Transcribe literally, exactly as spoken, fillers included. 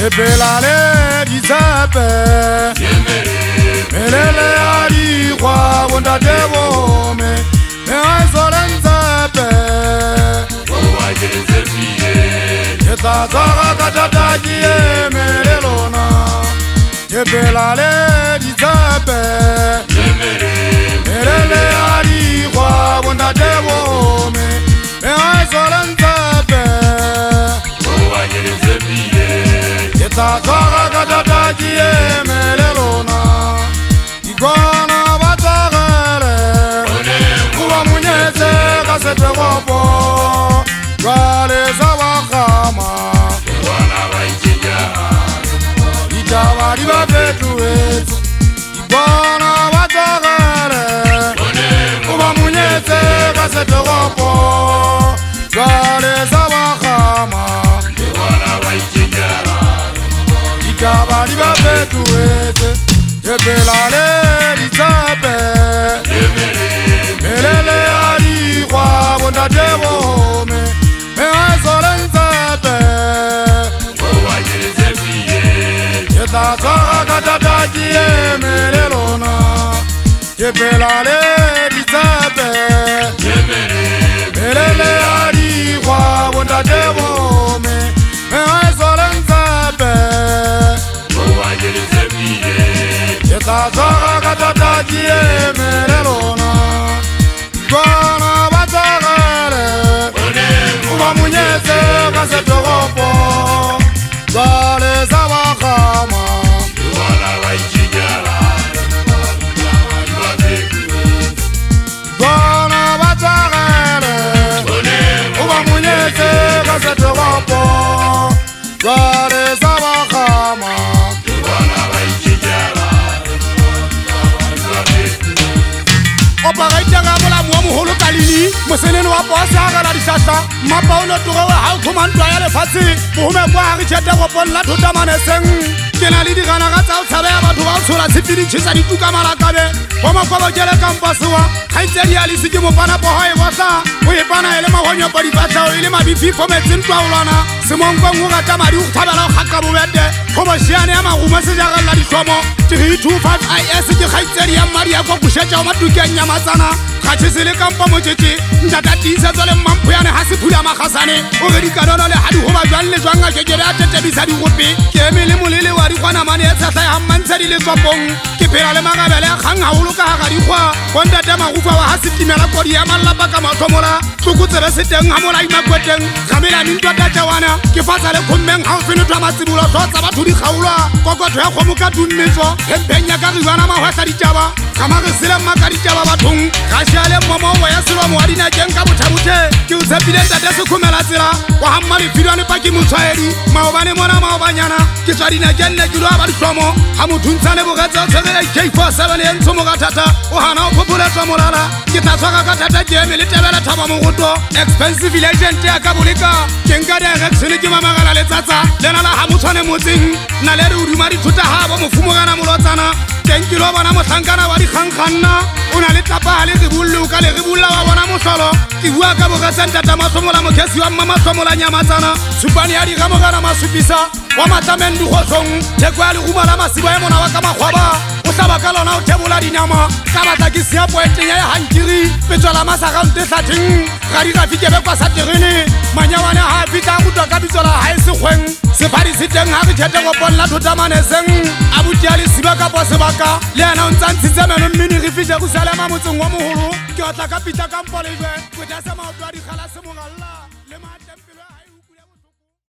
Epelale di zape Melele adi kwa wonda dewo me Me aizolen zape Owa jeze fiye Yeta zara katata jie melelona Epelale di zape Melele adi kwa wonda dewo me Me aizolen zape Owa jeze fiye Yetazara katata jie melelona Igwana batagere Kuwa munyeze kasete wapo Gale zawakama Igwana waijija Itawari babetu wetu Igwana batagere Kuwa munyeze kasete wapo Gale zawakama Igwana waijija Kabali babetu wete Yepelale di zape Melele adi kwa wonda dewo me Me aizolen zape Owa jeze fiye Yeta zara katata jie melelona Yepelale di zape Melele adi kwa wonda dewo me Me aizolen zape Yetazara katata jie melelona Igwana batagere Kuwa munyeze kasete wapo Gale zawakama Igwana waijijara Igwana batagere Kuwa munyeze kasete wapo Gale zawakama Operaitanga mola mo moholo kalini mosenene wa posa ga la disasa mapa o no togo ha komantwa ya lefatsi bohome kwa ha re tsheta go ponna thota maneseng kena le digana ga tsa o tshabela batho ba o tshola tsipidi tshisa dituka malakabe go makwabo jele kampaswa khaitsedi ya lisike mo pana po ha e bosa o e pana ele mahonyo pa dipatla o ile mabifi fo metsin twa ulwana semonko ngo ga tamadi o thabela o khaka bobete go moshiane ya maguma se jaga la dithomo three two five I S ke khaitsedi ya Maria go bushetsa o matukeng ya matsana ga tshesele kampa motshetse ntata tisa tsole mampuyane ha se phula magasane o re dikanono le hadi ho ba jwang le jwang a kekere a tetebisa di gope ke emele molele wa di kwana mane ya tshasa ya mantsa di le tsopong ke phela le magabele a kgang haholo ka ga dikgwa go ntata magufa wa ha se timela kodi ya malapa ka mathomola tlokotsebe se teng ha mola imakweteng gamela ni ntwa tatjawana ke fatsa le khommeng ha o fene twa matsibulo tlotsa batho di kgaulwa kokotho ya kgomo ka tunnetso hempenya ka riwana mahwasa ditjaba kama re sele maka ditjaba bathong ga shale momo wa ya selo mo wa dinakeng ka bothabothe ke o tshepile ntate se khomela tsela wa hamma le filwane pa ke motshwaedi maobane mona maobanyana ke tswa dinakeng ne ke lo ba dihlomo ha mothuntsane bogatsa o tshegele K four seven e ntsho mo ka thata o hana o phophola tswa molala ke tla tswaka ka thata ke eme le tebela thaba mo goto expensive agent ya ka boleka ke nka direction ke mamagala le tsatsa lena la ha motshwane motseng na le re o duma dithuta ha bo mofumogana molotsana thank you lo bona mohlankana wa dikgangkganna o na le tapa le re bullo ka le re bulla wa bona mohlolo ke bua ka bogasa ntata masomola mokhesi wa mama masomola nyamatsana supane ya digamogana masupisa wa matamendu khotlong tekwa le gumala masiba ya mona wa ka magwaba o hlaba ka lona o thebola dinyama ka batla ke sia poeteng ya hankiri petswala masaga nte hlatheng ga di gafi ke be kwa sa terene manyawane ha fitla go twa ka bitswala ha e se kgweng sefadi se teng ha re tshete go ponna thota maneseng abuti ya le siba ka po sebaka le yana o ntsa ntshitse meno mmini re fihle go salema motseng wa moholo ke otla ka pita ka mpolejwe go tla se maotwa di khala se mogalla